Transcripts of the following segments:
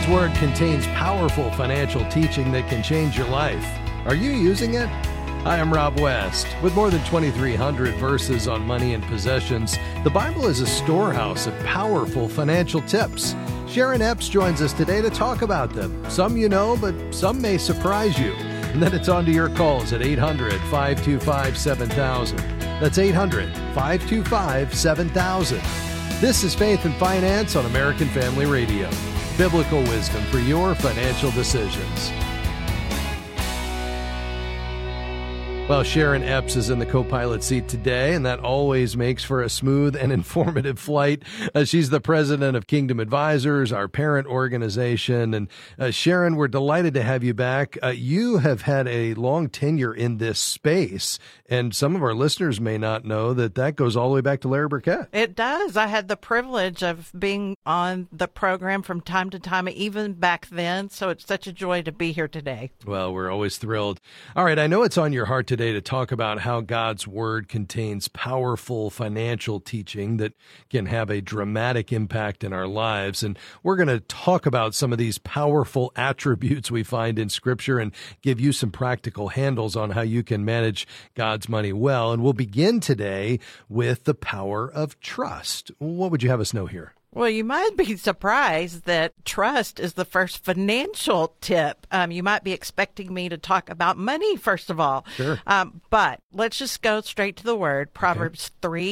God's Word contains powerful financial teaching that can change your life. Are you using it? Hi, I'm Rob West. With more than 2,300 verses on money and possessions, the Bible is a storehouse of powerful financial tips. Sharon Epps joins us today to talk about them. Some you know, but some may surprise you. And then it's on to your calls at 800-525-7000. That's 800-525-7000. This is Faith and Finance on American Family Radio. Biblical wisdom for your financial decisions. Well, Sharon Epps is in the co-pilot seat today, and that always makes for a smooth and informative flight. She's the president of Kingdom Advisors, our parent organization. And Sharon, we're delighted to have you back. You have had a long tenure in this space, and some of our listeners may not know that goes all the way back to Larry Burkett. It does. I had the privilege of being on the program from time to time, even back then. So it's such a joy to be here today. Well, we're always thrilled. All right, I know it's on your heart today to talk about how God's Word contains powerful financial teaching that can have a dramatic impact in our lives. And we're going to talk about some of these powerful attributes we find in Scripture and give you some practical handles on how you can manage God's money well. And we'll begin today with the power of trust. What would you have us know here? Well, you might be surprised that trust is the first financial tip. You might be expecting me to talk about money, first of all. Sure. But let's just go straight to the word. Proverbs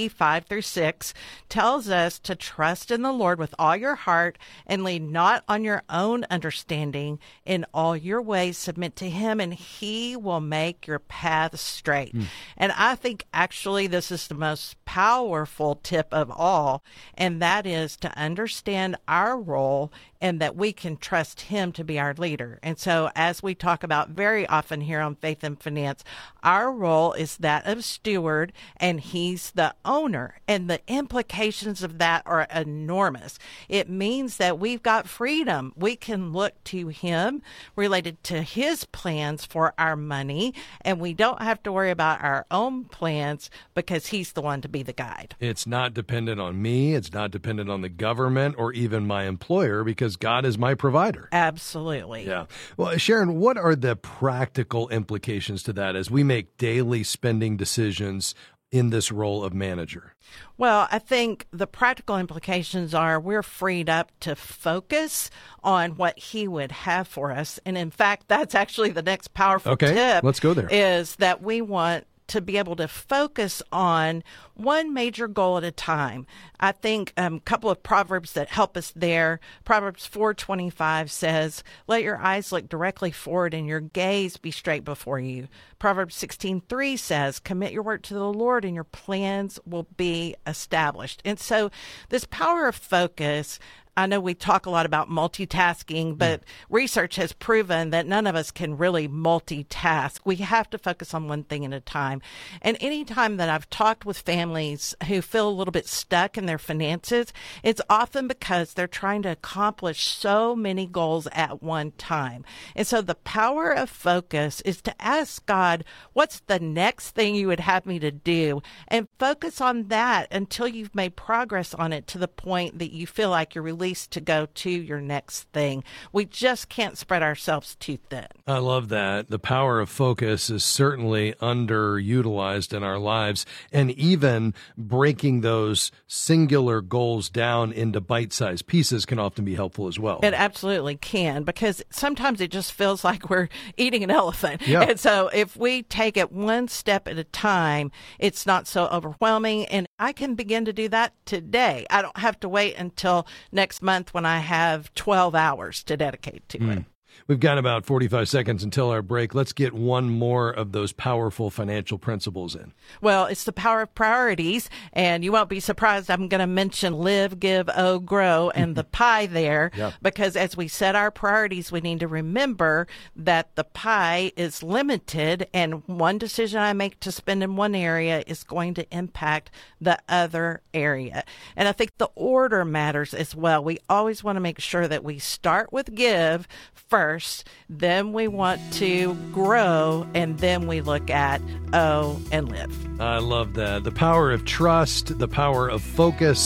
3:5-6 tells us to trust in the Lord with all your heart and lean not on your own understanding. In all your ways submit to him, and he will make your paths straight. And I think actually this is the most powerful tip of all, and that is to understand our role and that we can trust him to be our leader. And so as we talk about very often here on Faith and Finance, our role is that of steward, and he's the owner. And the implications of that are enormous. It means that we've got freedom. We can look to him related to his plans for our money, and we don't have to worry about our own plans because he's the one to be the guide. It's not dependent on me. It's not dependent on the government or even my employer, because God is my provider. Absolutely. Yeah. Well, Sharon, what are the practical implications to that as we make daily spending decisions in this role of manager? Well, I think the practical implications are we're freed up to focus on what he would have for us. And in fact, that's actually the next powerful tip. Let's go there. Is that we want to be able to focus on one major goal at a time. I think a couple of proverbs that help us there. Proverbs 4:25 says, "Let your eyes look directly forward and your gaze be straight before you." Proverbs 16:3 says, "Commit your work to the Lord and your plans will be established." And so this power of focus, I know we talk a lot about multitasking, but research has proven that none of us can really multitask. We have to focus on one thing at a time. And anytime that I've talked with families who feel a little bit stuck in their finances, it's often because they're trying to accomplish so many goals at one time. And so the power of focus is to ask God, what's the next thing you would have me to do? And focus on that until you've made progress on it to the point that you feel like you're released to go to your next thing. We just can't spread ourselves too thin. I love that. The power of focus is certainly underutilized in our lives, and even breaking those singular goals down into bite-sized pieces can often be helpful as well. It absolutely can, because sometimes it just feels like we're eating an elephant. Yeah. And so if we take it one step at a time, it's not so overwhelming. And I can begin to do that today. I don't have to wait until next month when I have 12 hours to dedicate to it. We've got about 45 seconds until our break. Let's get one more of those powerful financial principles in. Well, it's the power of priorities, and you won't be surprised I'm going to mention live, give, grow, and the pie there, because as we set our priorities, we need to remember that the pie is limited, and one decision I make to spend in one area is going to impact the other area. And I think the order matters as well. We always want to make sure that we start with give first, then we want to grow, and then we look at and live. I love that. The power of trust, the power of focus,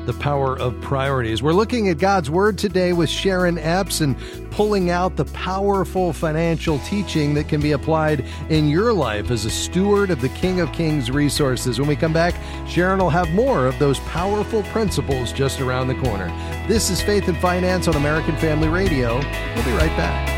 The Power of Priorities. We're looking at God's Word today with Sharon Epps and pulling out the powerful financial teaching that can be applied in your life as a steward of the King of Kings resources. When we come back, Sharon will have more of those powerful principles just around the corner. This is Faith and Finance on American Family Radio. We'll be right back.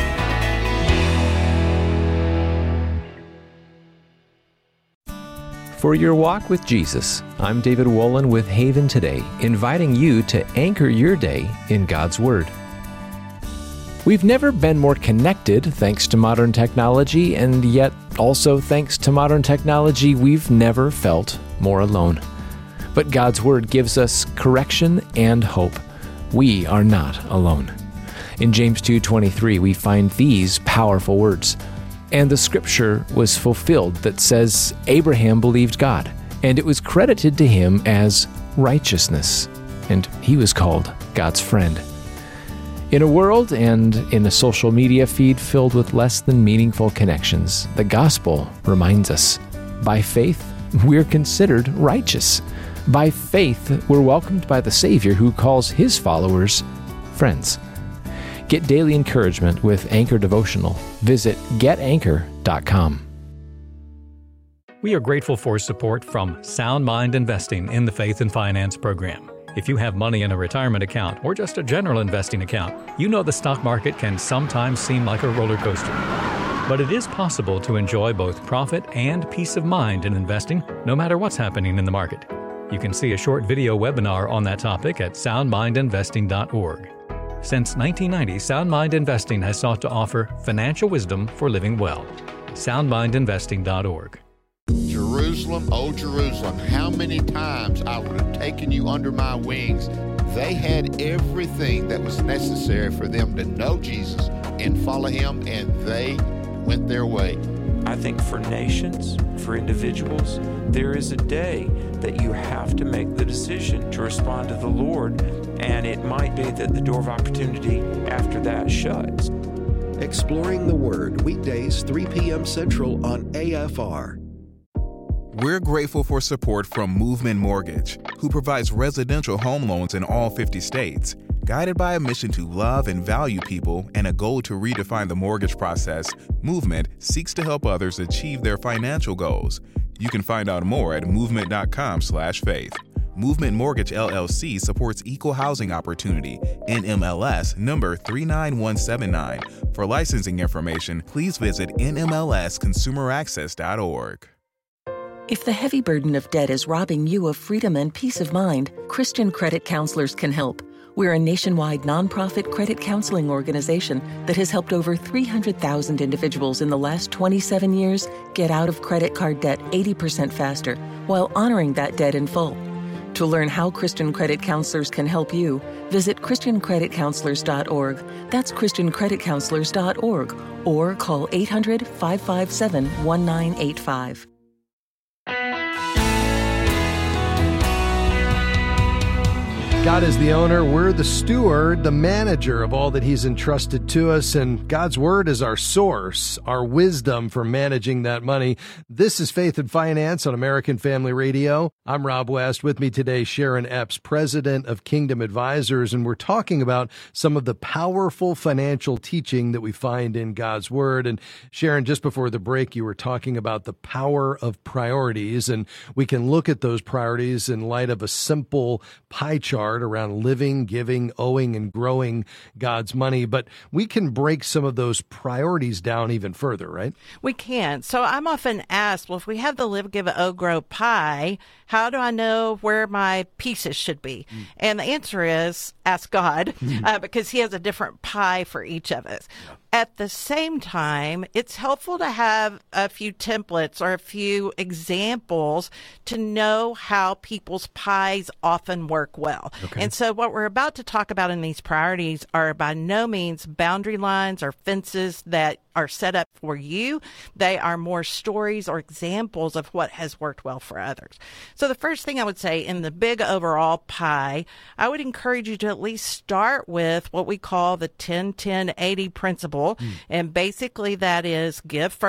For your walk with Jesus, I'm David Wolin with Haven Today, inviting you to anchor your day in God's Word. We've never been more connected thanks to modern technology, and yet also thanks to modern technology, we've never felt more alone. But God's Word gives us correction and hope. We are not alone. In James 2:23, we find these powerful words. And the scripture was fulfilled that says, Abraham believed God, and it was credited to him as righteousness, and he was called God's friend. In a world and in a social media feed filled with less than meaningful connections, the gospel reminds us, by faith, we're considered righteous. By faith, we're welcomed by the Savior who calls his followers friends. Get daily encouragement with Anchor Devotional. Visit getanchor.com. We are grateful for support from Sound Mind Investing in the Faith and Finance program. If you have money in a retirement account or just a general investing account, you know the stock market can sometimes seem like a roller coaster. But it is possible to enjoy both profit and peace of mind in investing, no matter what's happening in the market. You can see a short video webinar on that topic at soundmindinvesting.org. Since 1990, Sound Mind Investing has sought to offer financial wisdom for living well. SoundMindInvesting.org. Jerusalem, oh Jerusalem, how many times I would have taken you under my wings. They had everything that was necessary for them to know Jesus and follow him, and they went their way. I think for nations, for individuals, there is a day that you have to make the decision to respond to the Lord, and it might be that the door of opportunity after that shuts. Exploring the Word, weekdays 3 p.m. Central on AFR. We're grateful for support from Movement Mortgage, who provides residential home loans in all 50 states. Guided by a mission to love and value people and a goal to redefine the mortgage process, Movement seeks to help others achieve their financial goals. You can find out more at movement.com/faith. Movement Mortgage LLC supports equal housing opportunity, NMLS number 39179. For licensing information, please visit nmlsconsumeraccess.org. If the heavy burden of debt is robbing you of freedom and peace of mind, Christian Credit Counselors can help. We're a nationwide nonprofit credit counseling organization that has helped over 300,000 individuals in the last 27 years get out of credit card debt 80% faster while honoring that debt in full. To learn how Christian Credit Counselors can help you, visit ChristianCreditCounselors.org. That's ChristianCreditCounselors.org, or call 800-557-1985. God is the owner, we're the steward, the manager of all that he's entrusted to us, and God's Word is our source, our wisdom for managing that money. This is Faith and Finance on American Family Radio. I'm Rob West. With me today, Sharon Epps, president of Kingdom Advisors, and we're talking about some of the powerful financial teaching that we find in God's Word. And Sharon, just before the break, you were talking about the power of priorities, and we can look at those priorities in light of a simple pie chart around living, giving, owing, and growing God's money. But we can break some of those priorities down even further, right? We can. So I'm often asked, well, if we have the live, give, owe, grow pie, how do I know where my pieces should be? And the answer is ask God, because he has a different pie for each of us. At the same time, it's helpful to have a few templates or a few examples to know how people's pies often work well. Okay. And so what we're about to talk about in these priorities are by no means boundary lines or fences that are set up for you. They are more stories or examples of what has worked well for others. So the first thing I would say in the big overall pie, I would encourage you to at least start with what we call the 10-10-80 principle. And basically that is give first,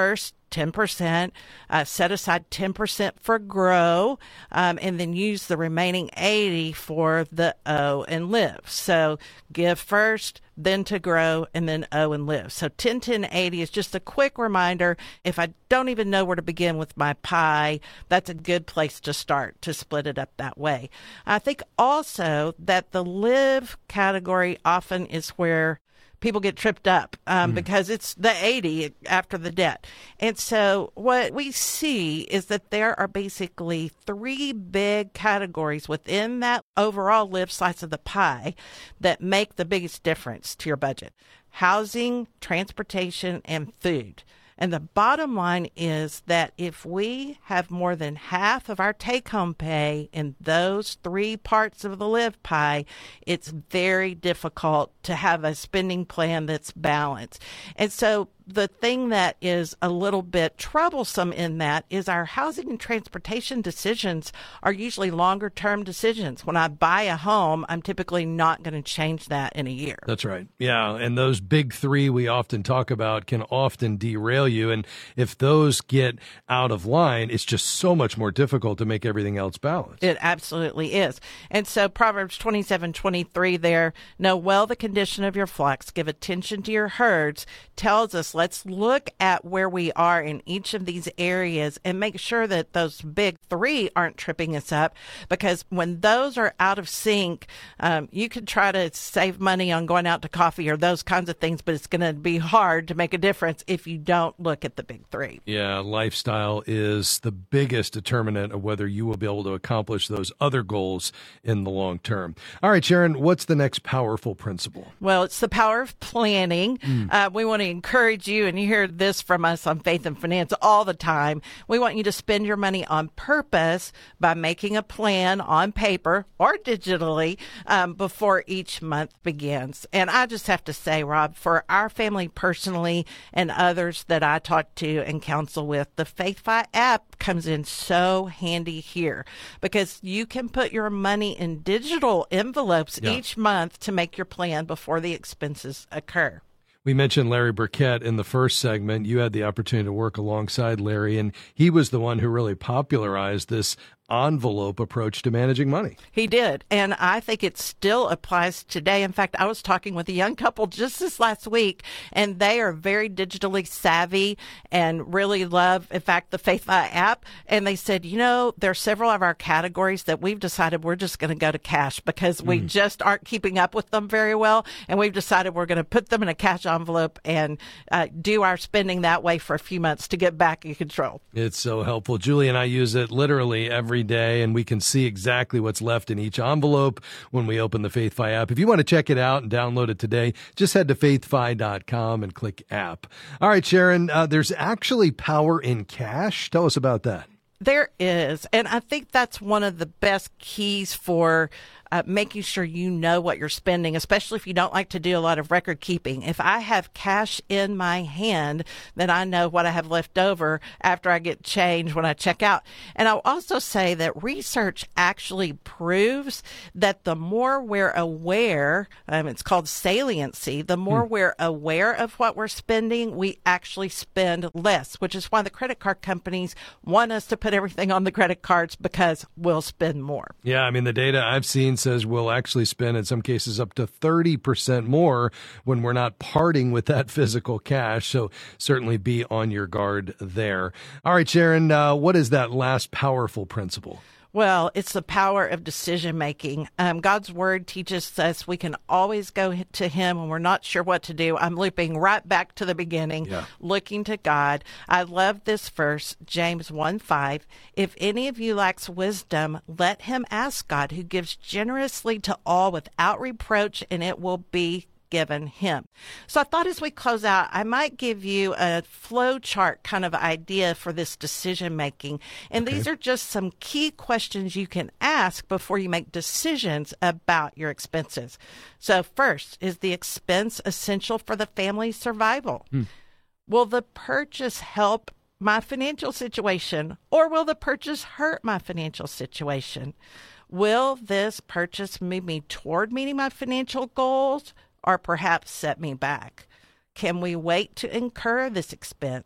10%, set aside 10% for grow, and then use the remaining 80 for the O and live. So give first, then to grow, and then O and live. So 10, 10, 80 is just a quick reminder. If I don't even know where to begin with my pie, that's a good place to start, to split it up that way. I think also that the live category often is where people get tripped up because it's the 80 after the debt. And so what we see is that there are basically three big categories within that overall live slice of the pie that make the biggest difference to your budget: housing, transportation, and food. And the bottom line is that if we have more than half of our take-home pay in those three parts of the live pie, it's very difficult to have a spending plan that's balanced. And so the thing that is a little bit troublesome in that is our housing and transportation decisions are usually longer term decisions. When I buy a home, I'm typically not going to change that in a year. That's right. Yeah. And those big three we often talk about can often derail you. And if those get out of line, it's just so much more difficult to make everything else balanced. It absolutely is. And so Proverbs 27:23 there, know well the condition of your flocks, give attention to your herds, tells us let's look at where we are in each of these areas and make sure that those big three aren't tripping us up, because when those are out of sync, you could try to save money on going out to coffee or those kinds of things, but it's going to be hard to make a difference if you don't look at the big three. Yeah, lifestyle is the biggest determinant of whether you will be able to accomplish those other goals in the long term. All right, Sharon, what's the next powerful principle? Well, it's the power of planning. We want to encourage you, and you hear this from us on Faith and Finance all the time. We want you to spend your money on purpose by making a plan on paper or digitally before each month begins. And I just have to say, Rob, for our family personally and others that I talk to and counsel with, the FaithFi app comes in so handy here because you can put your money in digital envelopes each month to make your plan before the expenses occur. We mentioned Larry Burkett in the first segment. You had the opportunity to work alongside Larry, and he was the one who really popularized this envelope approach to managing money. He did, and I think it still applies today. In fact, I was talking with a young couple just this last week, and they are very digitally savvy and really love, in fact, the FaithFi app. And they said, you know, there are several of our categories that we've decided we're just going to go to cash because we just aren't keeping up with them very well, and we've decided we're going to put them in a cash envelope and do our spending that way for a few months to get back in control. It's so helpful. Julie and I use it literally every day, and we can see exactly what's left in each envelope when we open the FaithFi app. If you want to check it out and download it today, just head to faithfi.com and click app. All right, Sharon, there's actually power in cash. Tell us about that. There is, and I think that's one of the best keys for making sure you know what you're spending, especially if you don't like to do a lot of record keeping. If I have cash in my hand, then I know what I have left over after I get change when I check out. And I'll also say that research actually proves that the more we're aware, it's called saliency, the more we're aware of what we're spending, we actually spend less, which is why the credit card companies want us to put everything on the credit cards, because we'll spend more. Yeah, I mean, the data I've seen says we'll actually spend, in some cases, up to 30% more when we're not parting with that physical cash. So certainly be on your guard there. All right, Sharon, what is that last powerful principle? Well, it's the power of decision making. God's word teaches us we can always go to him when we're not sure what to do. I'm looping right back to the beginning, looking to God. I love this verse, James 1:5. If any of you lacks wisdom, let him ask God, who gives generously to all without reproach, and it will be given him. So I thought as we close out, I might give you a flow chart kind of idea for this decision making. And these are just some key questions you can ask before you make decisions about your expenses. So first, is the expense essential for the family's survival? Will the purchase help my financial situation, or will the purchase hurt my financial situation? Will this purchase move me toward meeting my financial goals, or perhaps set me back? Can we wait to incur this expense?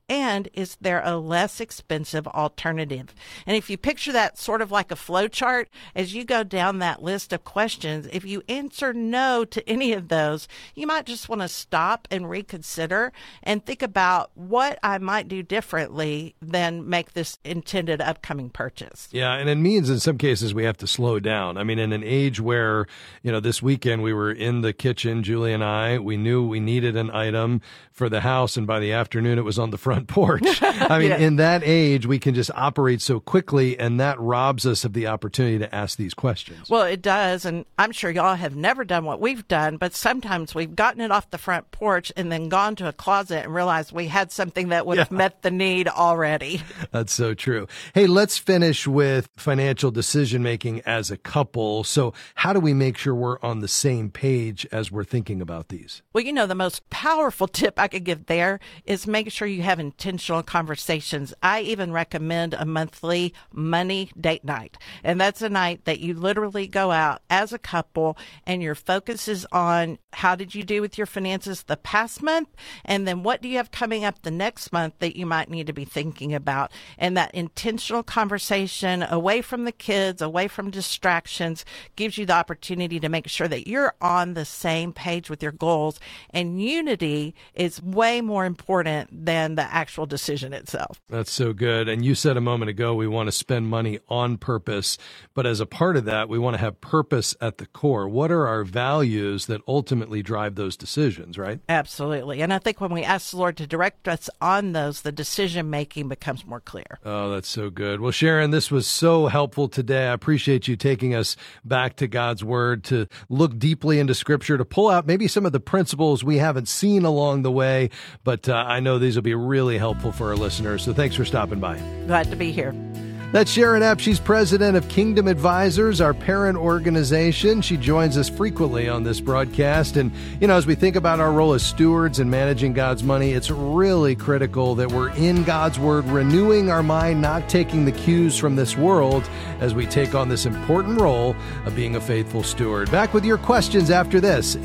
And is there a less expensive alternative? And if you picture that sort of like a flow chart, as you go down that list of questions, if you answer no to any of those, you might just want to stop and reconsider and think about what I might do differently than make this intended upcoming purchase. Yeah, and it means in some cases we have to slow down. I mean, in an age where, this weekend we were in the kitchen, Julie and I, we knew we needed an item for the house, and by the afternoon it was on the front porch. I mean, in that age, we can just operate so quickly, and that robs us of the opportunity to ask these questions. Well, it does, and I'm sure y'all have never done what we've done, but sometimes we've gotten it off the front porch and then gone to a closet and realized we had something that would have met the need already. That's so true. Hey, let's finish with financial decision-making as a couple. So how do we make sure we're on the same page as we're thinking about these? Well, the most powerful tip I could give there is make sure you have intentional conversations. I even recommend a monthly money date night. And that's a night that you literally go out as a couple and your focus is on how did you do with your finances the past month? And then what do you have coming up the next month that you might need to be thinking about? And that intentional conversation away from the kids, away from distractions, gives you the opportunity to make sure that you're on the same page with your goals. And unity is way more important than the actual decision itself. That's so good. And you said a moment ago, we want to spend money on purpose. But as a part of that, we want to have purpose at the core. What are our values that ultimately drive those decisions, right? Absolutely. And I think when we ask the Lord to direct us on those, the decision-making becomes more clear. Oh, that's so good. Well, Sharon, this was so helpful today. I appreciate you taking us back to God's Word, to look deeply into Scripture, to pull out maybe some of the principles we haven't seen along the way. But I know these will be really helpful for our listeners. So thanks for stopping by. Glad to be here. That's Sharon Epp. She's president of Kingdom Advisors, our parent organization. She joins us frequently on this broadcast. And, as we think about our role as stewards in managing God's money, it's really critical that we're in God's Word, renewing our mind, not taking the cues from this world as we take on this important role of being a faithful steward. Back with your questions after this,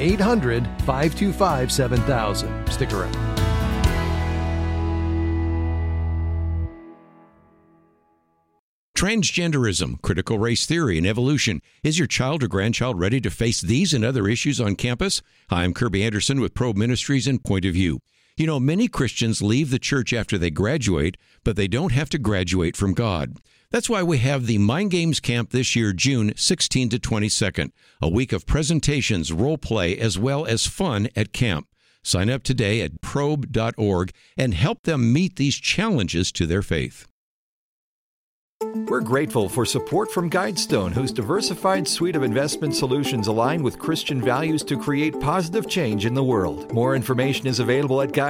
800-525-7000. Stick around. Transgenderism, critical race theory, and evolution. Is your child or grandchild ready to face these and other issues on campus? Hi, I'm Kirby Anderson with Probe Ministries and Point of View. Many Christians leave the church after they graduate, but they don't have to graduate from God. That's why we have the Mind Games Camp this year, June 16 to 22nd, a week of presentations, role play, as well as fun at camp. Sign up today at probe.org and help them meet these challenges to their faith. We're grateful for support from Guidestone, whose diversified suite of investment solutions align with Christian values to create positive change in the world. More information is available at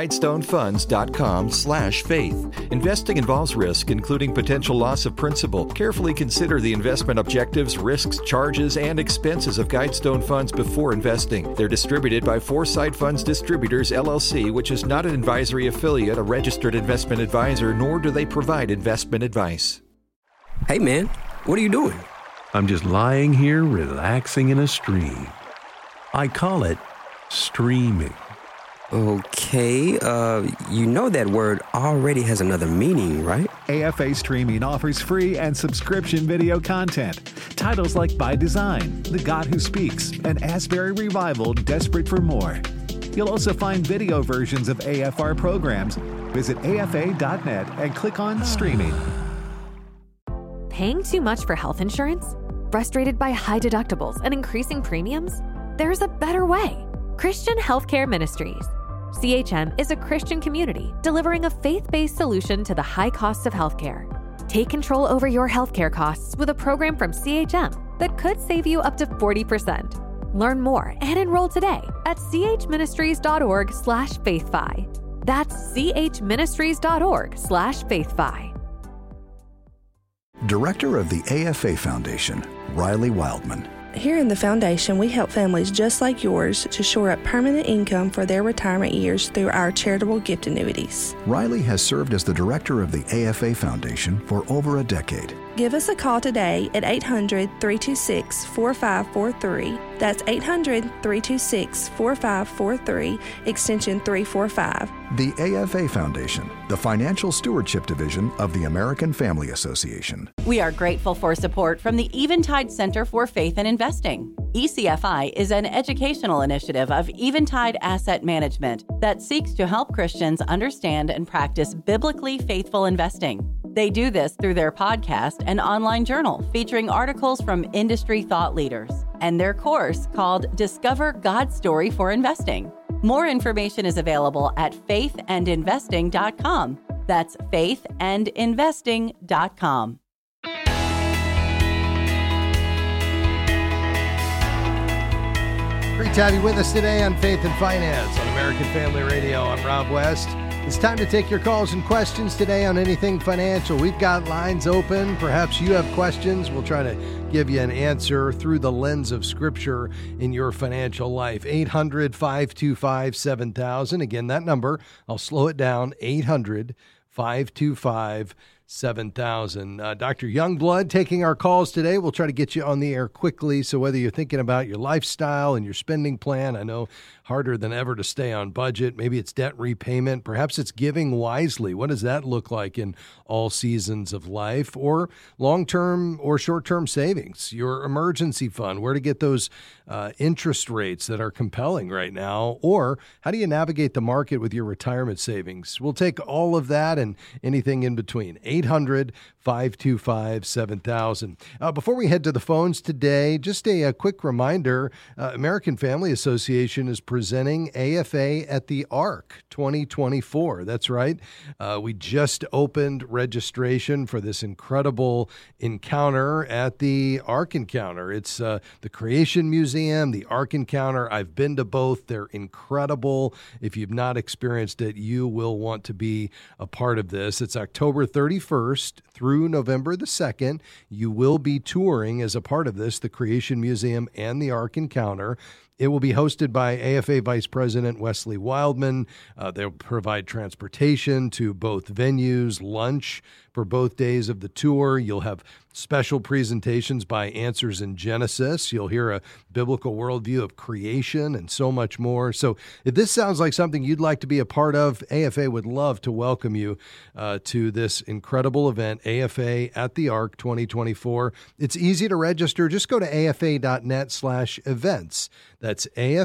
guidestonefunds.com/faith. Investing involves risk, including potential loss of principal. Carefully consider the investment objectives, risks, charges, and expenses of Guidestone funds before investing. They're distributed by Foresight Funds Distributors, LLC, which is not an advisory affiliate, a registered investment advisor, nor do they provide investment advice. Hey man, what are you doing? I'm just lying here relaxing in a stream. I call it streaming. Okay, that word already has another meaning, right? AFA Streaming offers free and subscription video content. Titles like By Design, The God Who Speaks, and Asbury Revival, Desperate for More. You'll also find video versions of AFR programs. Visit afa.net and click on Streaming. Paying too much for health insurance? Frustrated by high deductibles and increasing premiums? There's a better way. Christian Healthcare Ministries. CHM is a Christian community delivering a faith-based solution to the high costs of healthcare. Take control over your healthcare costs with a program from CHM that could save you up to 40%. Learn more and enroll today at chministries.org/faithfi. That's chministries.org/faithfi. Director of the AFA Foundation, Riley Wildman. Here in the foundation, we help families just like yours to shore up permanent income for their retirement years through our charitable gift annuities. Riley has served as the director of the AFA Foundation for over a decade. Give us a call today at 800-326-4543. That's 800-326-4543, extension 345. The AFA Foundation, the Financial Stewardship Division of the American Family Association. We are grateful for support from the Eventide Center for Faith and Investing. ECFI is an educational initiative of Eventide Asset Management that seeks to help Christians understand and practice biblically faithful investing. They do this through their podcast and online journal featuring articles from industry thought leaders and their course called Discover God's Story for Investing. More information is available at faithandinvesting.com. That's faithandinvesting.com. Great to have you with us today on Faith and Finance on American Family Radio. I'm Rob West. It's time to take your calls and questions today on anything financial. We've got lines open. Perhaps you have questions. We'll try to give you an answer through the lens of Scripture in your financial life. 800-525-7000. Again, that number, I'll slow it down, 800-525-7000. Dr. Youngblood taking our calls today. We'll try to get you on the air quickly. So whether you're thinking about your lifestyle and your spending plan, I know harder than ever to stay on budget. Maybe it's debt repayment. Perhaps it's giving wisely. What does that look like in all seasons of life? Or long-term or short-term savings, your emergency fund, where to get those interest rates that are compelling right now? Or how do you navigate the market with your retirement savings? We'll take all of that and anything in between. 800-525-7000. Before we head to the phones today, just a quick reminder, American Family Association is presenting AFA at the ARC 2024. That's right. We just opened registration for this incredible encounter at the ARC Encounter. It's the Creation Museum, the ARC Encounter. I've been to both. They're incredible. If you've not experienced it, you will want to be a part of this. It's October 31st through November the 2nd. You will be touring as a part of this, the Creation Museum and the ARC Encounter. It will be hosted by AFA Vice President Wesley Wildman. They'll provide transportation to both venues, lunch for both days of the tour. You'll have special presentations by Answers in Genesis. You'll hear a biblical worldview of creation and so much more. So if this sounds like something you'd like to be a part of, AFA would love to welcome you to this incredible event, AFA at the ARC 2024. It's easy to register. Just go to afa.net/events. That's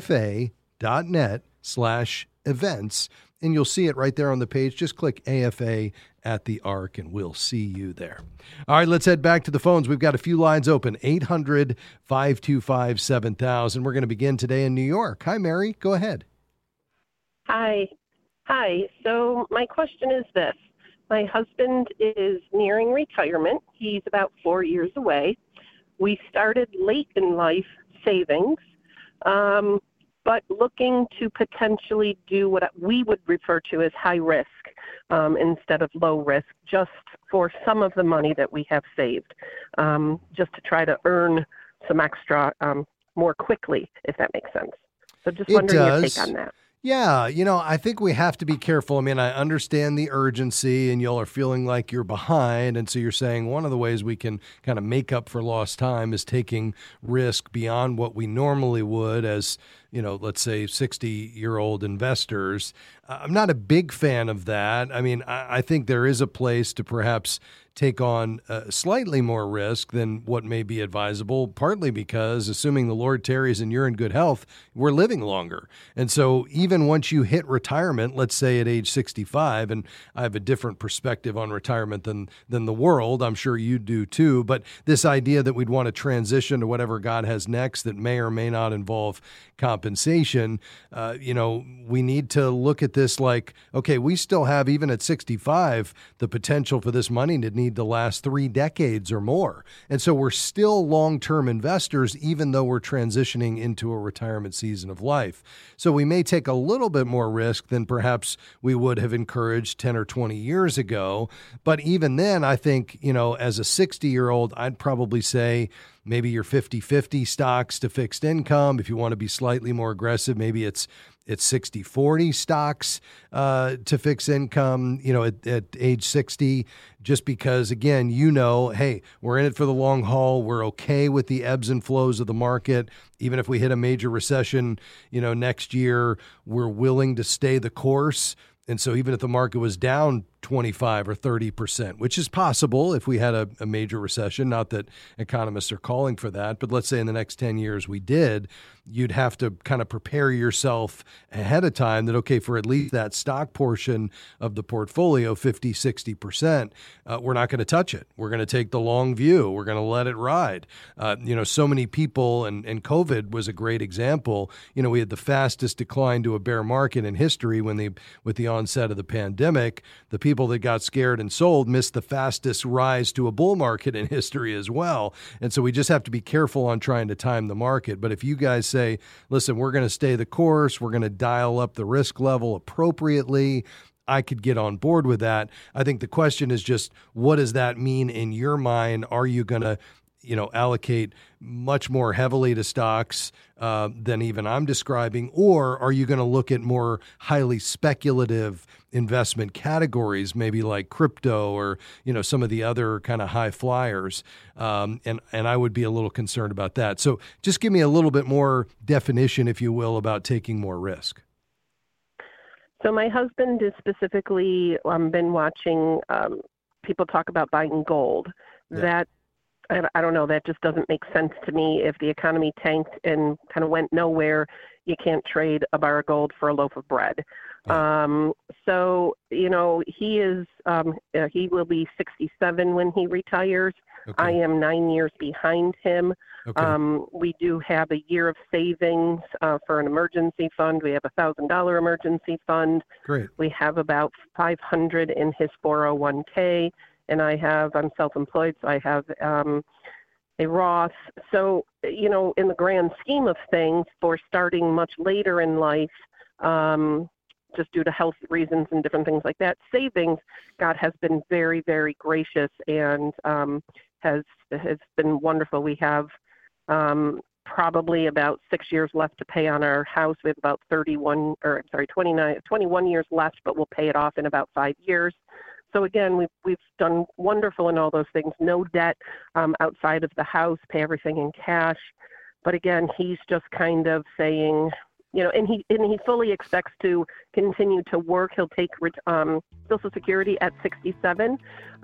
afa.net/events. And you'll see it right there on the page. Just click AFA at the ARC, and we'll see you there. All right, let's head back to the phones. We've got a few lines open, 800-525-7000. We're going to begin today in New York. Hi, Mary. Go ahead. Hi. So my question is this. My husband is nearing retirement. He's about 4 years away. We started late in life savings, but looking to potentially do what we would refer to as high risk instead of low risk, just for some of the money that we have saved, just to try to earn some extra more quickly, if that makes sense. So just wondering your take on that. Yeah, I think we have to be careful. I mean, I understand the urgency and y'all are feeling like you're behind. And so you're saying one of the ways we can kind of make up for lost time is taking risk beyond what we normally would as, let's say 60-year-old investors. I'm not a big fan of that. I mean, I think there is a place to perhaps take on slightly more risk than what may be advisable, partly because, assuming the Lord tarries and you're in good health, we're living longer. And so even once you hit retirement, let's say at age 65, and I have a different perspective on retirement than the world, I'm sure you do too, but this idea that we'd want to transition to whatever God has next that may or may not involve compensation, we need to look at this like, okay, we still have, even at 65, the potential for this money to need to last 3 decades or more. And so we're still long-term investors, even though we're transitioning into a retirement season of life. So we may take a little bit more risk than perhaps we would have encouraged 10 or 20 years ago. But even then, I think, as a 60-year-old, I'd probably say, maybe you're 50-50 stocks to fixed income. If you want to be slightly more aggressive, maybe it's 60-40 stocks to fixed income, at age 60, just because, again, hey, we're in it for the long haul. We're okay with the ebbs and flows of the market. Even if we hit a major recession, next year, we're willing to stay the course. And so even if the market was down 25 or 30%, which is possible if we had a major recession, not that economists are calling for that, but let's say in the next 10 years we did, you'd have to kind of prepare yourself ahead of time that, okay, for at least that stock portion of the portfolio, 50, 60%, we're not going to touch it. We're going to take the long view. We're going to let it ride. So many people, and COVID was a great example. We had the fastest decline to a bear market in history with the onset of the pandemic. The people that got scared and sold missed the fastest rise to a bull market in history as well. And so we just have to be careful on trying to time the market. But if you guys say, listen, we're going to stay the course, we're going to dial up the risk level appropriately, I could get on board with that. I think the question is just, what does that mean in your mind? Are you going to allocate much more heavily to stocks than even I'm describing? Or are you going to look at more highly speculative investment categories, maybe like crypto or, some of the other kind of high flyers? And I would be a little concerned about that. So just give me a little bit more definition, if you will, about taking more risk. So my husband has specifically been watching people talk about buying gold. Yeah. That, I don't know, that just doesn't make sense to me. If the economy tanked and kind of went nowhere, you can't trade a bar of gold for a loaf of bread. Yeah. So, he is, he will be 67 when he retires. Okay. I am 9 years behind him. Okay. We do have a year of savings for an emergency fund. We have a $1,000 emergency fund. Great. We have about $500 in his 401k. And I'm self-employed, so I have a Roth. So, in the grand scheme of things, for starting much later in life, just due to health reasons and different things like that, savings, God has been very, very gracious and has been wonderful. We have probably about 6 years left to pay on our house. We have about 21 years left, but we'll pay it off in about 5 years. So again, we've done wonderful in all those things. No debt outside of the house. Pay everything in cash. But again, he's just kind of saying, and he fully expects to continue to work. He'll take Social Security at 67.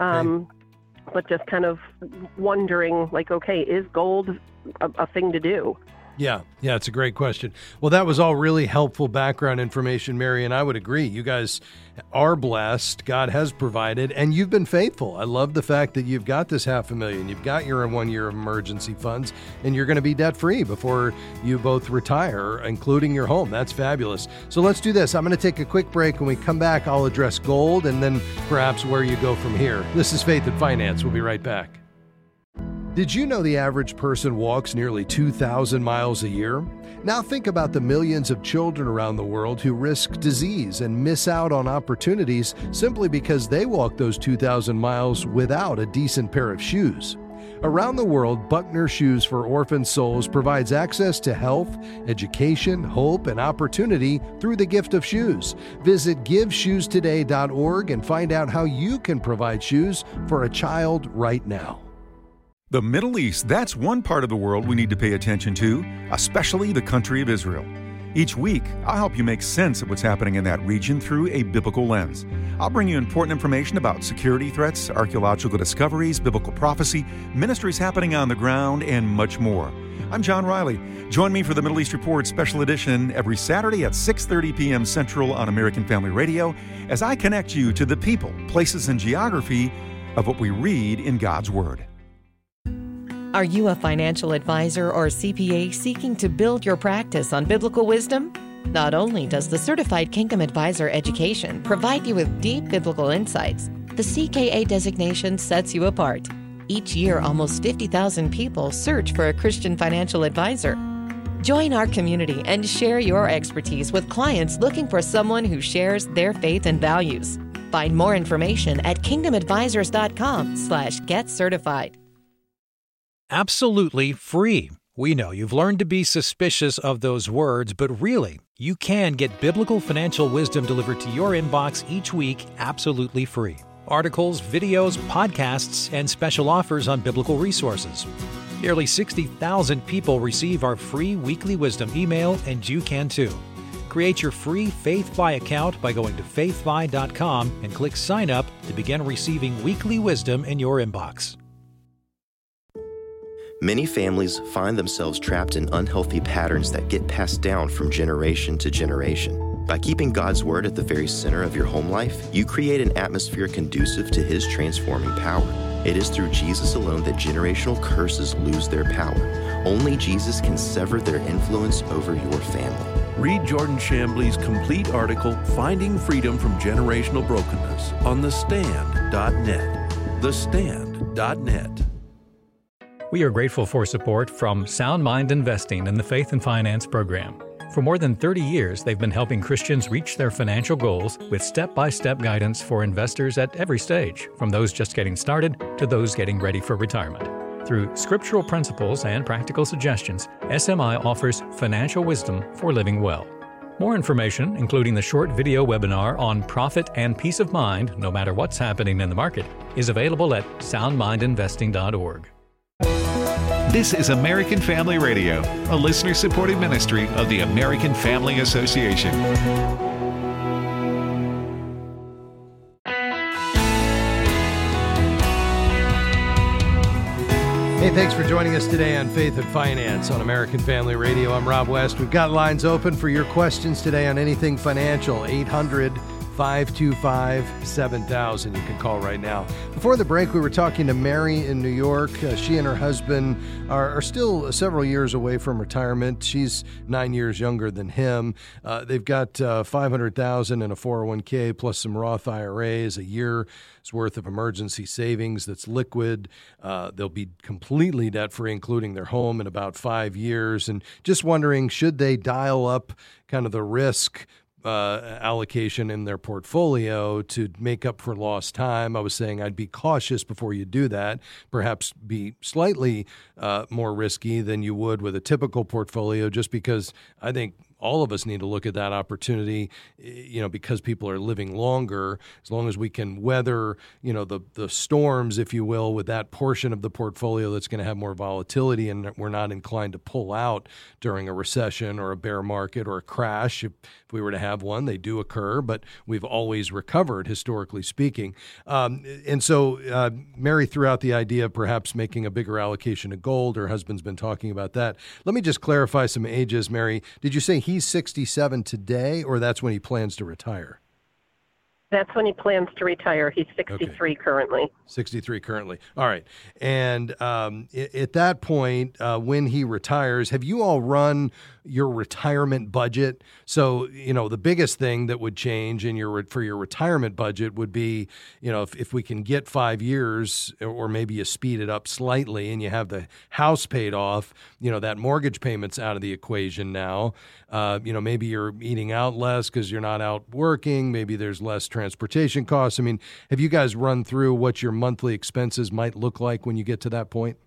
But just kind of wondering, like, okay, is gold a thing to do? Yeah, it's a great question. Well, that was all really helpful background information, Mary, and I would agree. You guys are blessed. God has provided, and you've been faithful. I love the fact that you've got this $500,000. You've got your 1 year of emergency funds, and you're going to be debt-free before you both retire, including your home. That's fabulous. So let's do this. I'm going to take a quick break. When we come back, I'll address gold and then perhaps where you go from here. This is Faith and Finance. We'll be right back. Did you know the average person walks nearly 2,000 miles a year? Now think about the millions of children around the world who risk disease and miss out on opportunities simply because they walk those 2,000 miles without a decent pair of shoes. Around the world, Buckner Shoes for Orphan Souls provides access to health, education, hope, and opportunity through the gift of shoes. Visit GiveShoesToday.org and find out how you can provide shoes for a child right now. The Middle East, that's one part of the world we need to pay attention to, especially the country of Israel. Each week, I'll help you make sense of what's happening in that region through a biblical lens. I'll bring you important information about security threats, archaeological discoveries, biblical prophecy, ministries happening on the ground, and much more. I'm John Riley. Join me for the Middle East Report Special Edition every Saturday at 6:30 p.m. Central on American Family Radio as I connect you to the people, places, and geography of what we read in God's Word. Are you a financial advisor or CPA seeking to build your practice on biblical wisdom? Not only does the Certified Kingdom Advisor education provide you with deep biblical insights, the CKA designation sets you apart. Each year, almost 50,000 people search for a Christian financial advisor. Join our community and share your expertise with clients looking for someone who shares their faith and values. Find more information at kingdomadvisors.com/getcertified. absolutely free. We know you've learned to be suspicious of those words, but really, you can get biblical financial wisdom delivered to your inbox each week absolutely free. Articles, videos, podcasts, and special offers on biblical resources. Nearly 60,000 people receive our free weekly wisdom email, and you can too. Create your free FaithFi account by going to faithfi.com and click Sign Up to begin receiving weekly wisdom in your inbox. Many families find themselves trapped in unhealthy patterns that get passed down from generation to generation. By keeping God's Word at the very center of your home life, you create an atmosphere conducive to His transforming power. It is through Jesus alone that generational curses lose their power. Only Jesus can sever their influence over your family. Read Jordan Chambly's complete article, Finding Freedom from Generational Brokenness, on thestand.net. thestand.net. We are grateful for support from Sound Mind Investing in the Faith and Finance program. For more than 30 years, they've been helping Christians reach their financial goals with step-by-step guidance for investors at every stage, from those just getting started to those getting ready for retirement. Through scriptural principles and practical suggestions, SMI offers financial wisdom for living well. More information, including the short video webinar on profit and peace of mind, no matter what's happening in the market, is available at soundmindinvesting.org. This is American Family Radio, a listener-supported ministry of the American Family Association. Hey, thanks for joining us today on Faith and Finance on American Family Radio. I'm Rob West. We've got lines open for your questions today on anything financial. 800-525-7000. You can call right now. Before the break, we were talking to Mary in New York. She and her husband are still several years away from retirement. She's 9 years younger than him. They've got $500,000 in a 401k plus some Roth IRAs, a year's worth of emergency savings that's liquid. They'll be completely debt-free, including their home, in about 5 years. And just wondering, should they dial up kind of the risk allocation in their portfolio to make up for lost time? I was saying I'd be cautious before you do that, perhaps be slightly more risky than you would with a typical portfolio, just because I think all of us need to look at that opportunity, because people are living longer. As long as we can weather, the storms, if you will, with that portion of the portfolio that's going to have more volatility, and we're not inclined to pull out during a recession or a bear market or a crash. If we were to have one, they do occur, but we've always recovered, historically speaking. And so Mary threw out the idea of perhaps making a bigger allocation of gold. Her husband's been talking about that. Let me just clarify some ages, Mary. Did you say he's 67 today, or that's when he plans to retire? That's when he plans to retire. He's 63 currently. 63 currently. All right. And at that point, when he retires, have you all run your retirement budget? So, the biggest thing that would change for your retirement budget would be, if we can get 5 years, or maybe you speed it up slightly and you have the house paid off, that mortgage payment's out of the equation now. Maybe you're eating out less because you're not out working. Maybe there's less transportation costs. I mean, have you guys run through what your monthly expenses might look like when you get to that point?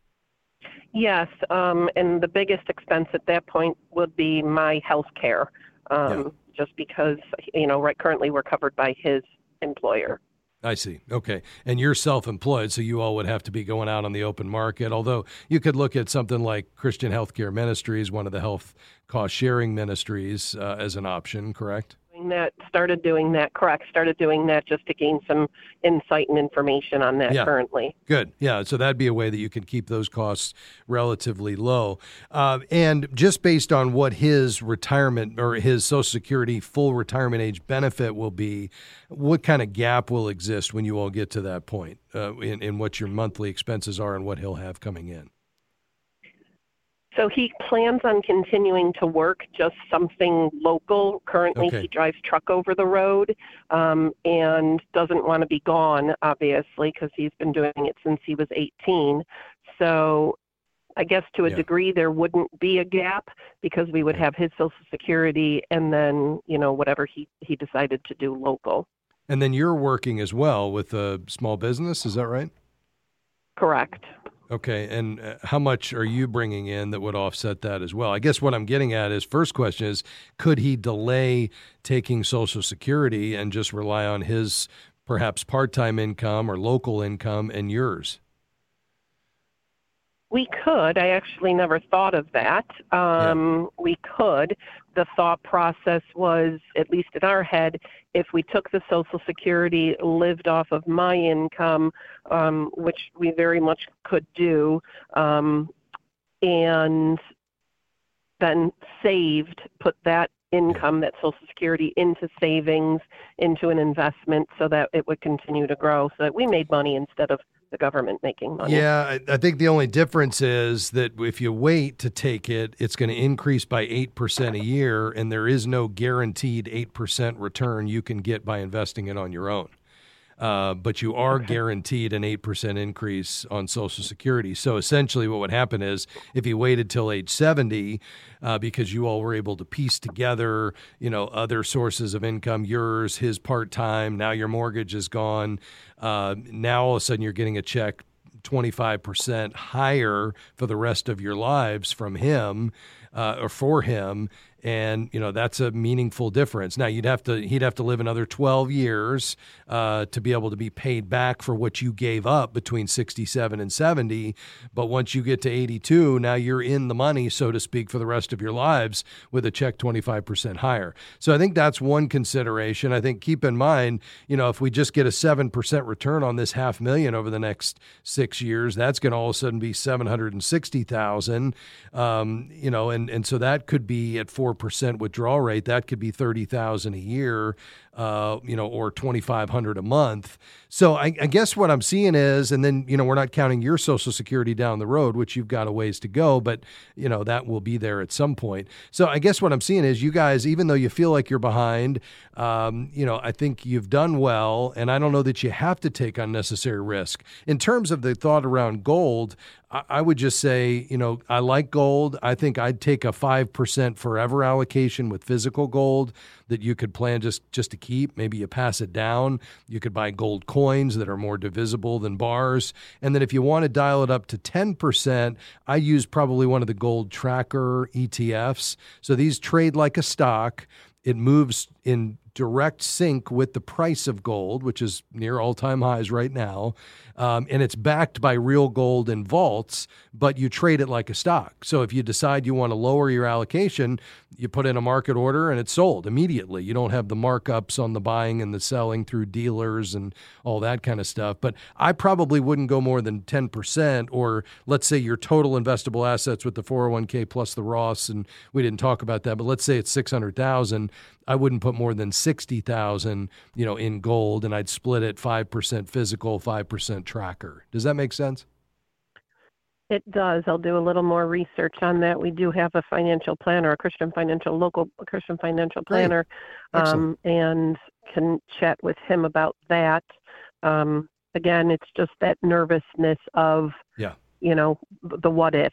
Yes, and the biggest expense at that point would be my health care, just because, currently we're covered by his employer. I see. Okay. And you're self-employed, so you all would have to be going out on the open market, although you could look at something like Christian Healthcare Ministries, one of the health cost-sharing ministries, as an option, correct? Started doing that just to gain some insight and information on that currently. Good. Yeah. So that'd be a way that you could keep those costs relatively low. And just based on what his retirement or his Social Security full retirement age benefit will be, what kind of gap will exist when you all get to that point in what your monthly expenses are and what he'll have coming in? So he plans on continuing to work, just something local. Currently, He drives truck over the road and doesn't want to be gone, obviously, because he's been doing it since he was 18. So I guess to a degree there wouldn't be a gap, because we would have his Social Security and then, whatever he decided to do local. And then you're working as well with a small business, is that right? Correct. Okay, and how much are you bringing in that would offset that as well? I guess what I'm getting at is, first question is, could he delay taking Social Security and just rely on his perhaps part-time income or local income and yours? We could. I actually never thought of that. We could. The thought process was, at least in our head, if we took the Social Security, lived off of my income, which we very much could do, and then saved, put that income, that Social Security, into savings, into an investment so that it would continue to grow, so that we made money instead of the government making money. Yeah, I think the only difference is that if you wait to take it, it's going to increase by 8% a year, and there is no guaranteed 8% return you can get by investing it on your own. But you are guaranteed an 8% increase on Social Security. So essentially what would happen is, if you waited till age 70, because you all were able to piece together, other sources of income, yours, his part-time, now your mortgage is gone, now all of a sudden you're getting a check 25% higher for the rest of your lives from him or for him. And, that's a meaningful difference. Now, he'd have to live another 12 years to be able to be paid back for what you gave up between 67 and 70. But once you get to 82, now you're in the money, so to speak, for the rest of your lives with a check 25% higher. So I think that's one consideration. I think keep in mind, if we just get a 7% return on this $500,000 over the next 6 years, that's going to all of a sudden be $760,000. And so that could be at 4% withdrawal rate. That could be $30,000 a year, or $2,500 a month. So I guess what I'm seeing is, and then, we're not counting your Social Security down the road, which you've got a ways to go, but, that will be there at some point. So I guess what I'm seeing is, you guys, even though you feel like you're behind, I think you've done well, and I don't know that you have to take unnecessary risk. In terms of the thought around gold, I would just say, I like gold. I think I'd take a 5% forever allocation with physical gold that you could plan just to keep. Maybe you pass it down. You could buy gold coins that are more divisible than bars. And then if you want to dial it up to 10%, I use probably one of the gold tracker ETFs. So these trade like a stock. It moves in direct sync with the price of gold, which is near all-time highs right now. And it's backed by real gold in vaults, but you trade it like a stock. So if you decide you want to lower your allocation, you put in a market order and it's sold immediately. You don't have the markups on the buying and the selling through dealers and all that kind of stuff. But I probably wouldn't go more than 10%, or let's say your total investable assets with the 401k plus the Roths, and we didn't talk about that, but let's say it's $600,000. I wouldn't put more than $60,000, in gold, and I'd split it 5% physical, 5% tracker. Does that make sense? It does. I'll do a little more research on that. We do have a financial planner, local Christian financial planner, and can chat with him about that. Again, it's just that nervousness of, the what ifs,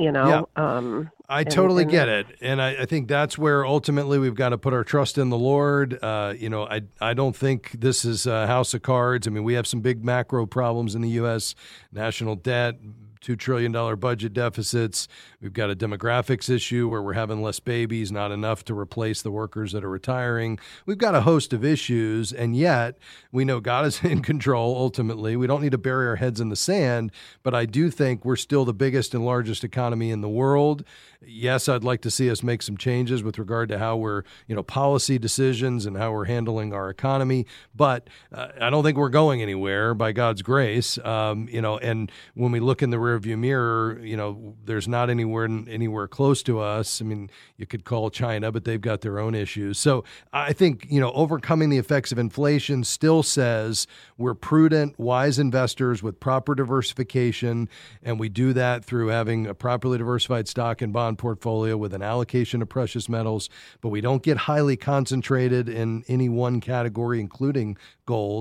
I totally get it. And I think that's where ultimately we've got to put our trust in the Lord. I don't think this is a house of cards. I mean, we have some big macro problems in the U.S., national debt, $2 trillion budget deficits. We've got a demographics issue where we're having less babies, not enough to replace the workers that are retiring. We've got a host of issues, and yet we know God is in control ultimately. We don't need to bury our heads in the sand, but I do think we're still the biggest and largest economy in the world. Yes, I'd like to see us make some changes with regard to how we're, policy decisions and how we're handling our economy, but I don't think we're going anywhere by God's grace. And when we look in the rearview mirror, there's not anywhere close to us. I mean, you could call China, but they've got their own issues. So I think, overcoming the effects of inflation still says we're prudent, wise investors with proper diversification, and we do that through having a properly diversified stock and bond portfolio with an allocation of precious metals, but we don't get highly concentrated in any one category, including gold.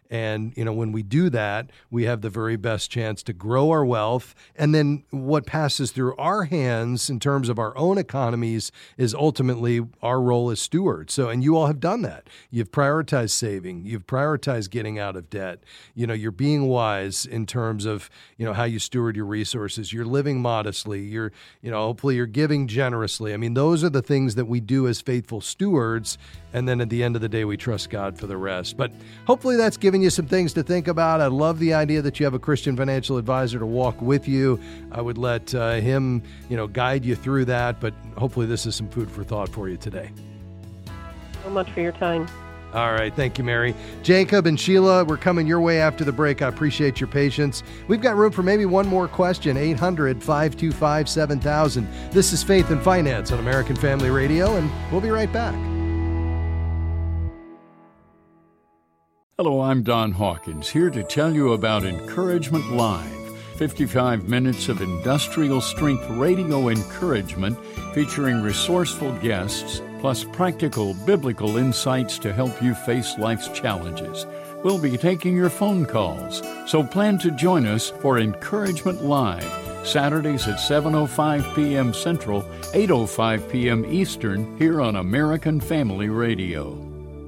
And, when we do that, we have the very best chance to grow our wealth. And then what passes through our hands in terms of our own economies is ultimately our role as stewards. So, and you all have done that. You've prioritized saving. You've prioritized getting out of debt. You're being wise in terms of, how you steward your resources. You're living modestly. You're, hopefully you're giving generously. I mean, those are the things that we do as faithful stewards. And then at the end of the day, we trust God for the rest. But hopefully that's given you some things to think about. I love the idea that you have a Christian financial advisor to walk with you. I would let him, guide you through that. But hopefully this is some food for thought for you today. So much for your time. All right. Thank you, Mary. Jacob and Sheila, we're coming your way after the break. I appreciate your patience. We've got room for maybe one more question. 800-525-7000. This is Faith and Finance on American Family Radio, and we'll be right back. Hello, I'm Don Hawkins, here to tell you about Encouragement Live. 55 minutes of industrial-strength radio encouragement featuring resourceful guests, plus practical biblical insights to help you face life's challenges. We'll be taking your phone calls, so plan to join us for Encouragement Live, Saturdays at 7:05 p.m. Central, 8:05 p.m. Eastern, here on American Family Radio.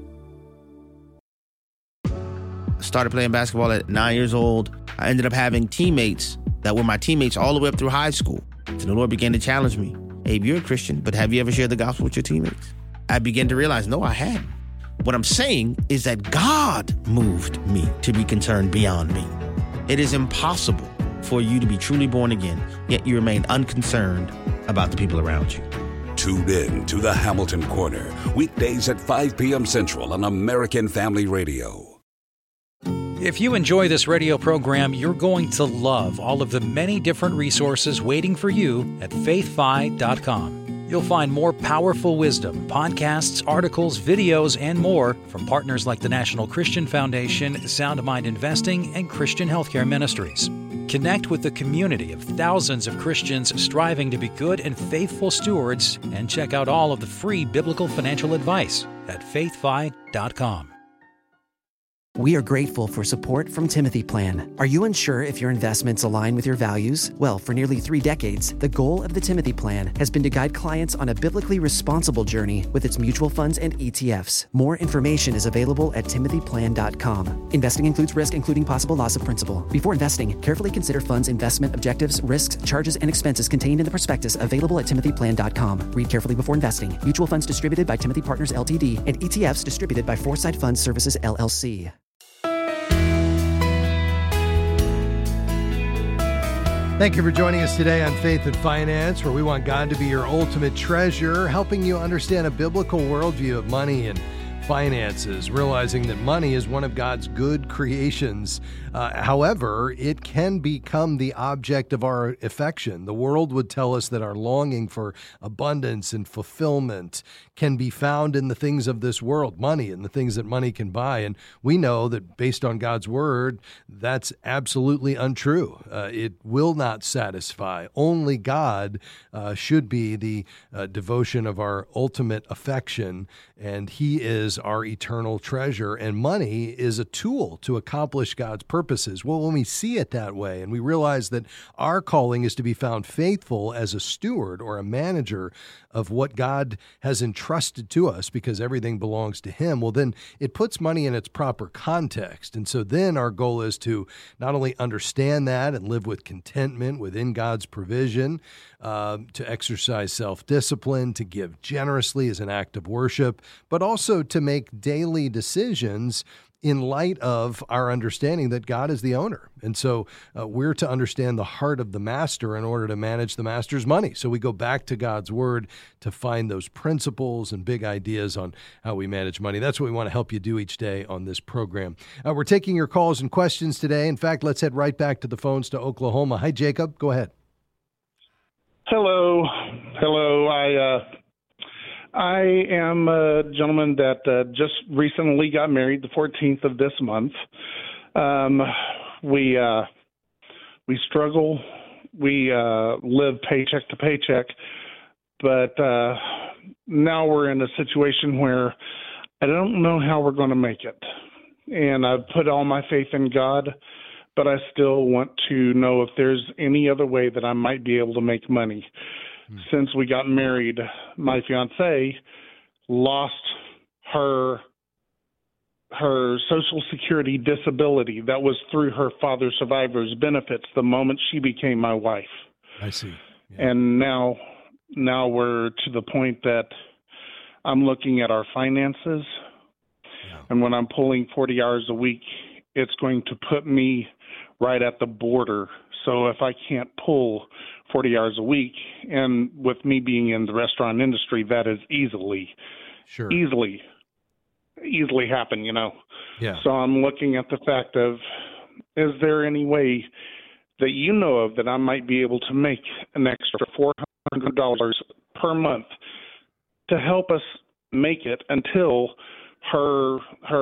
Started playing basketball at 9 years old. I ended up having teammates that were my teammates all the way up through high school. So the Lord began to challenge me. Abe, you're a Christian, but have you ever shared the gospel with your teammates? I began to realize, no, I hadn't. What I'm saying is that God moved me to be concerned beyond me. It is impossible for you to be truly born again, yet you remain unconcerned about the people around you. Tune in to the Hamilton Corner, weekdays at 5 p.m. Central on American Family Radio. If you enjoy this radio program, you're going to love all of the many different resources waiting for you at faithfi.com. You'll find more powerful wisdom, podcasts, articles, videos, and more from partners like the National Christian Foundation, Sound Mind Investing, and Christian Healthcare Ministries. Connect with the community of thousands of Christians striving to be good and faithful stewards, and check out all of the free biblical financial advice at faithfi.com. We are grateful for support from Timothy Plan. Are you unsure if your investments align with your values? Well, for nearly 3 decades, the goal of the Timothy Plan has been to guide clients on a biblically responsible journey with its mutual funds and ETFs. More information is available at timothyplan.com. Investing includes risk, including possible loss of principal. Before investing, carefully consider funds' investment objectives, risks, charges, and expenses contained in the prospectus available at timothyplan.com. Read carefully before investing. Mutual funds distributed by Timothy Partners Ltd. and ETFs distributed by Foresight Fund Services LLC. Thank you for joining us today on Faith and Finance, where we want God to be your ultimate treasure, helping you understand a biblical worldview of money and finances, realizing that money is one of God's good creations. However, it can become the object of our affection. The world would tell us that our longing for abundance and fulfillment can be found in the things of this world, money and the things that money can buy. And we know that based on God's word, that's absolutely untrue. It will not satisfy. Only God should be the devotion of our ultimate affection, and He is our eternal treasure. And money is a tool to accomplish God's purposes. Well, when we see it that way and we realize that our calling is to be found faithful as a steward or a manager of what God has entrusted to us because everything belongs to Him, well, then it puts money in its proper context. And so then our goal is to not only understand that and live with contentment within God's provision, to exercise self-discipline, to give generously as an act of worship, but also to make daily decisions in light of our understanding that God is the owner. And so we're to understand the heart of the master in order to manage the master's money. So we go back to God's word to find those principles and big ideas on how we manage money. That's what we want to help you do each day on this program. We're taking your calls and questions today. In fact, let's head right back to the phones to Oklahoma. Hi, Jacob. Go ahead. Hello. I am a gentleman that just recently got married, the 14th of this month. We struggle. We live paycheck to paycheck, but now we're in a situation where I don't know how we're going to make it. and I've put all my faith in God, but I still want to know if there's any other way that I might be able to make money. Since we got married, my fiance lost her Social Security disability that was through her father's survivor's benefits the moment she became my wife. I see. And now we're to the point that I'm looking at our finances, and when I'm pulling 40 hours a week, it's going to put me right at the border. So if I can't pull 40 hours a week, and with me being in the restaurant industry, that is easily happen, Yeah. So I'm looking at the fact of, is there any way that you know of that I might be able to make an extra $400 per month to help us make it until her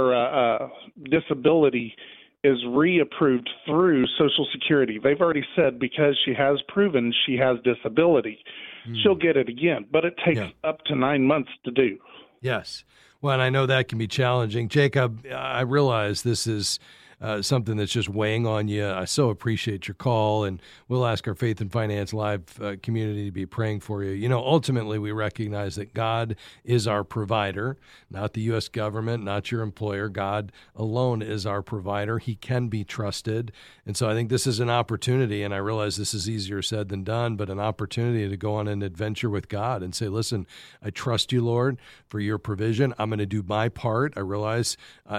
disability is reapproved through Social Security? They've already said because she has proven she has disability, she'll get it again, but it takes up to 9 months to do. Yes. Well, and I know that can be challenging. Jacob, I realize this is something that's just weighing on you. I so appreciate your call, and we'll ask our Faith and Finance Live community to be praying for you. Ultimately, we recognize that God is our provider, not the U.S. government, not your employer. God alone is our provider. He can be trusted. And so I think this is an opportunity, and I realize this is easier said than done, but an opportunity to go on an adventure with God and say, listen, I trust you, Lord, for your provision. I'm going to do my part. I realize,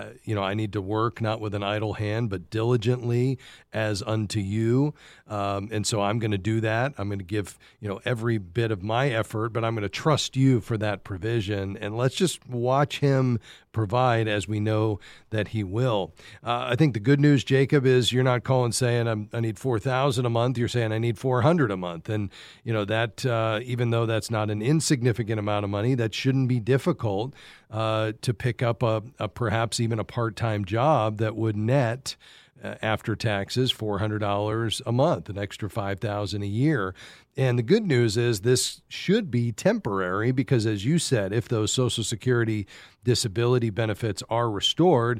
I need to work not with an idle hand, but diligently as unto you. And so I'm going to do that. I'm going to give, every bit of my effort, but I'm going to trust you for that provision. And let's just watch him provide as we know that he will. I think the good news, Jacob, is you're not calling saying I need $4,000 a month. You're saying I need $400 a month. And, that even though that's not an insignificant amount of money, that shouldn't be difficult to pick up a perhaps even a part-time job that would net after taxes $400 a month, an extra $5,000 a year. And the good news is this should be temporary because, as you said, if those Social Security disability benefits are restored,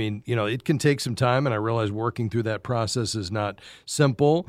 it can take some time, and I realize working through that process is not simple,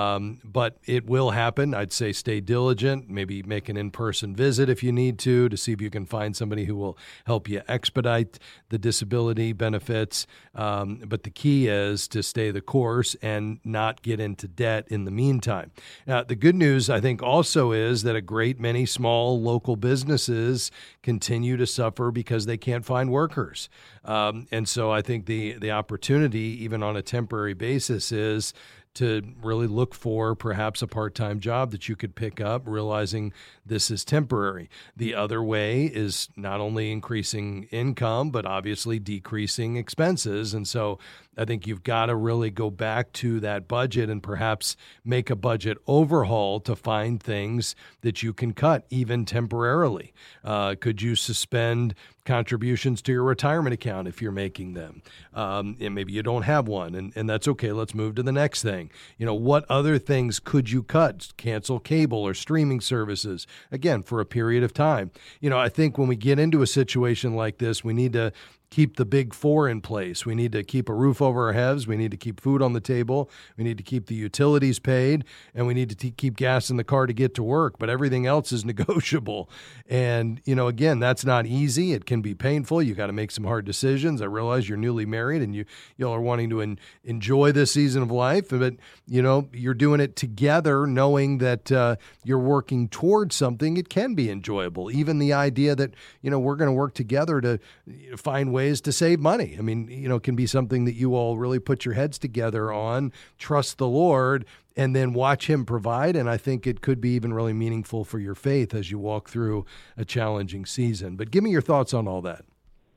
but it will happen. I'd say stay diligent, maybe make an in-person visit if you need to see if you can find somebody who will help you expedite the disability benefits. But the key is to stay the course and not get into debt in the meantime. Now, the good news, I think, also is that a great many small local businesses continue to suffer because they can't find workers. And so I think the opportunity, even on a temporary basis, is to really look for perhaps a part-time job that you could pick up, realizing this is temporary. The other way is not only increasing income, but obviously decreasing expenses. And so I think you've got to really go back to that budget and perhaps make a budget overhaul to find things that you can cut, even temporarily. Could you suspend contributions to your retirement account if you're making them? And maybe you don't have one, and that's okay. Let's move to the next thing. What other things could you cut? Cancel cable or streaming services, again, for a period of time. I think when we get into a situation like this, we need to keep the big four in place. We need to keep a roof over our heads. We need to keep food on the table. We need to keep the utilities paid, and we need to keep gas in the car to get to work. But everything else is negotiable. And, again, that's not easy. It can be painful. You got to make some hard decisions. I realize you're newly married and y'all are wanting to enjoy this season of life, but, you're doing it together knowing that you're working towards something. It can be enjoyable. Even the idea that, we're going to work together to find ways to save money. It can be something that you all really put your heads together on, trust the Lord, and then watch him provide. And I think it could be even really meaningful for your faith as you walk through a challenging season. But give me your thoughts on all that.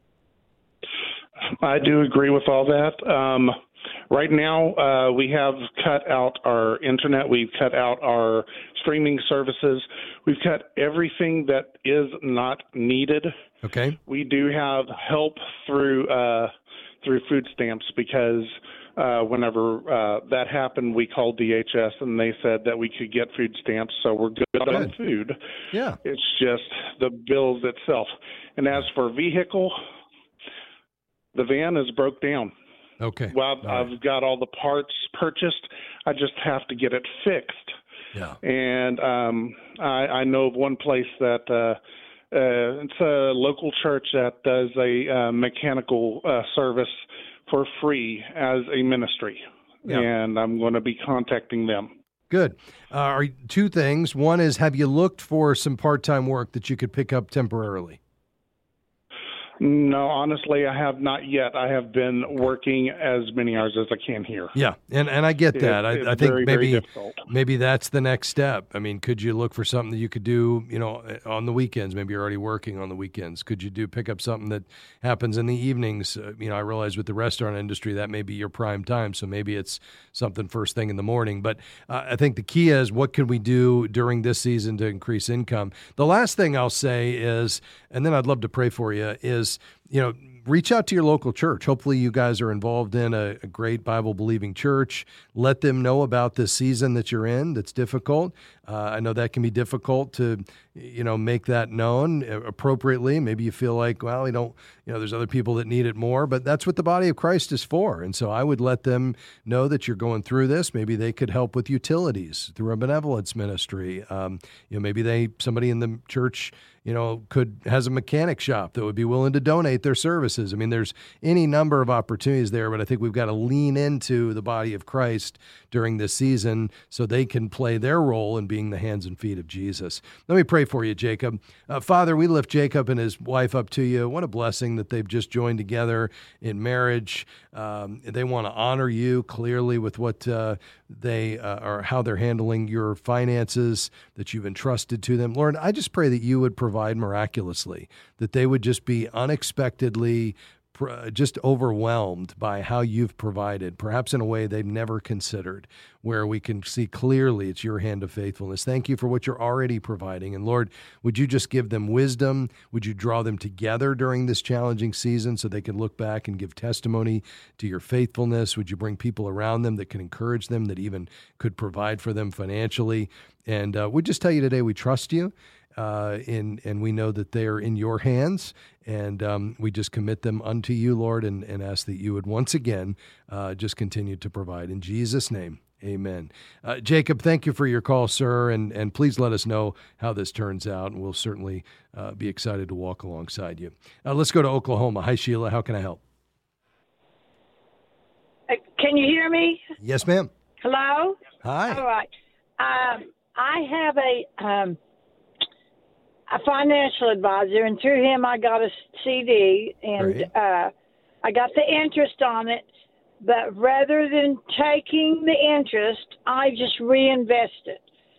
I do agree with all that. Right now, we have cut out our internet. We've cut out our streaming services. We've cut everything that is not needed. Okay. We do have help through food stamps because whenever that happened, we called DHS and they said that we could get food stamps, so we're good on food. Yeah. It's just the bills itself. And as for vehicle, The van is broke down. Okay. Well, I've got all the parts purchased. I just have to get it fixed. Yeah. And I know of one place that it's a local church that does a mechanical service for free as a ministry. Yeah. And I'm going to be contacting them. Good. Two things. One is, have you looked for some part-time work that you could pick up temporarily? No, honestly, I have not yet. I have been working as many hours as I can here. Yeah, and I get that. I think very, very difficult. Maybe that's the next step. I mean, could you look for something that you could do, on the weekends? Maybe you're already working on the weekends. Could you pick up something that happens in the evenings? I realize with the restaurant industry, that may be your prime time, so maybe it's something first thing in the morning. But I think the key is, what can we do during this season to increase income? The last thing I'll say is, and then I'd love to pray for you, is, reach out to your local church. Hopefully you guys are involved in a great Bible-believing church. Let them know about this season that you're in that's difficult. I know that can be difficult to, make that known appropriately. Maybe you feel like, well, there's other people that need it more, but that's what the body of Christ is for. And so I would let them know that you're going through this. Maybe they could help with utilities through a benevolence ministry. Maybe somebody in the church, has a mechanic shop that would be willing to donate their services. I mean, there's any number of opportunities there, but I think we've got to lean into the body of Christ during this season so they can play their role in being the hands and feet of Jesus. Let me pray for you, Jacob. Father, we lift Jacob and his wife up to you. What a blessing that they've just joined together in marriage. They want to honor you clearly with what they or how they're handling your finances that you've entrusted to them. Lord, I just pray that you would provide miraculously, that they would just be unexpectedly just overwhelmed by how you've provided, perhaps in a way they've never considered, where we can see clearly it's your hand of faithfulness. Thank you for what you're already providing. And Lord, would you just give them wisdom? Would you draw them together during this challenging season so they can look back and give testimony to your faithfulness? Would you bring people around them that can encourage them, that even could provide for them financially? And we just tell you today, we trust you. And we know that they are in your hands, and we just commit them unto you, Lord, and ask that you would once again just continue to provide. In Jesus' name, amen. Jacob, thank you for your call, sir, and please let us know how this turns out, and we'll certainly be excited to walk alongside you. Let's go to Oklahoma. Hi, Sheila. How can I help? Can you hear me? Yes, ma'am. Hello? Hi. All right. I have a financial advisor, and through him I got a CD, and I got the interest on it, but rather than taking the interest, I just reinvest it.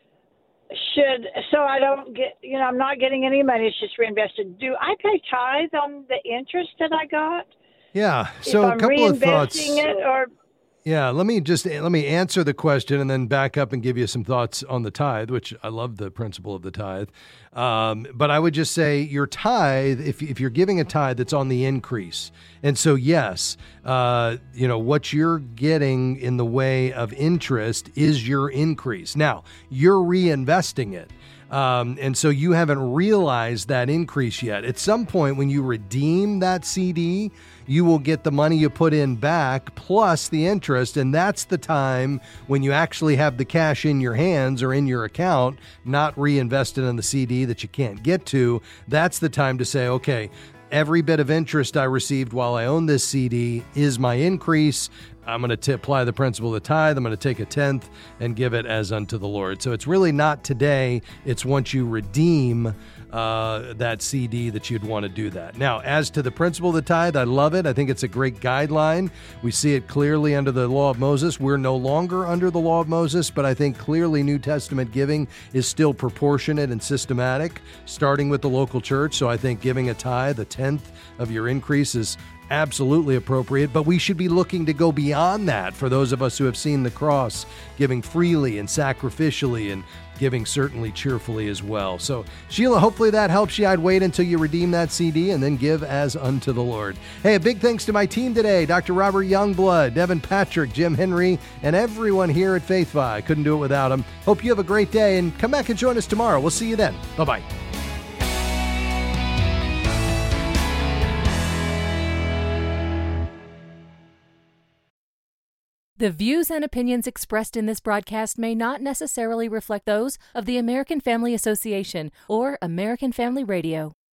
So I don't get, I'm not getting any money, it's just reinvested. Do I pay tithe on the interest that I got? Yeah, so a couple of thoughts. Yeah, let me answer the question and then back up and give you some thoughts on the tithe, which I love the principle of the tithe. But I would just say your tithe, if you're giving a tithe, that's on the increase. And so, yes, what you're getting in the way of interest is your increase. Now, you're reinvesting it. And so you haven't realized that increase yet. At some point when you redeem that CD, you will get the money you put in back plus the interest, and that's the time when you actually have the cash in your hands or in your account, not reinvested in the CD that you can't get to. That's the time to say, okay, every bit of interest I received while I own this CD is my increase. I'm going to apply the principle of the tithe. I'm going to take a tenth and give it as unto the Lord. So it's really not today. It's once you redeem that CD that you'd want to do that. Now, as to the principle of the tithe, I love it. I think it's a great guideline. We see it clearly under the law of Moses. We're no longer under the law of Moses, but I think clearly New Testament giving is still proportionate and systematic, starting with the local church. So I think giving a tithe, a tenth of your increase, is absolutely appropriate, but we should be looking to go beyond that for those of us who have seen the cross, giving freely and sacrificially and giving certainly cheerfully as well. So, Sheila, hopefully that helps you. I'd wait until you redeem that CD and then give as unto the Lord. Hey, a big thanks to my team today, Dr. Robert Youngblood, Devin Patrick, Jim Henry, and everyone here at FaithFi. Couldn't do it without them. Hope you have a great day, and come back and join us tomorrow. We'll see you then. Bye-bye. The views and opinions expressed in this broadcast may not necessarily reflect those of the American Family Association or American Family Radio.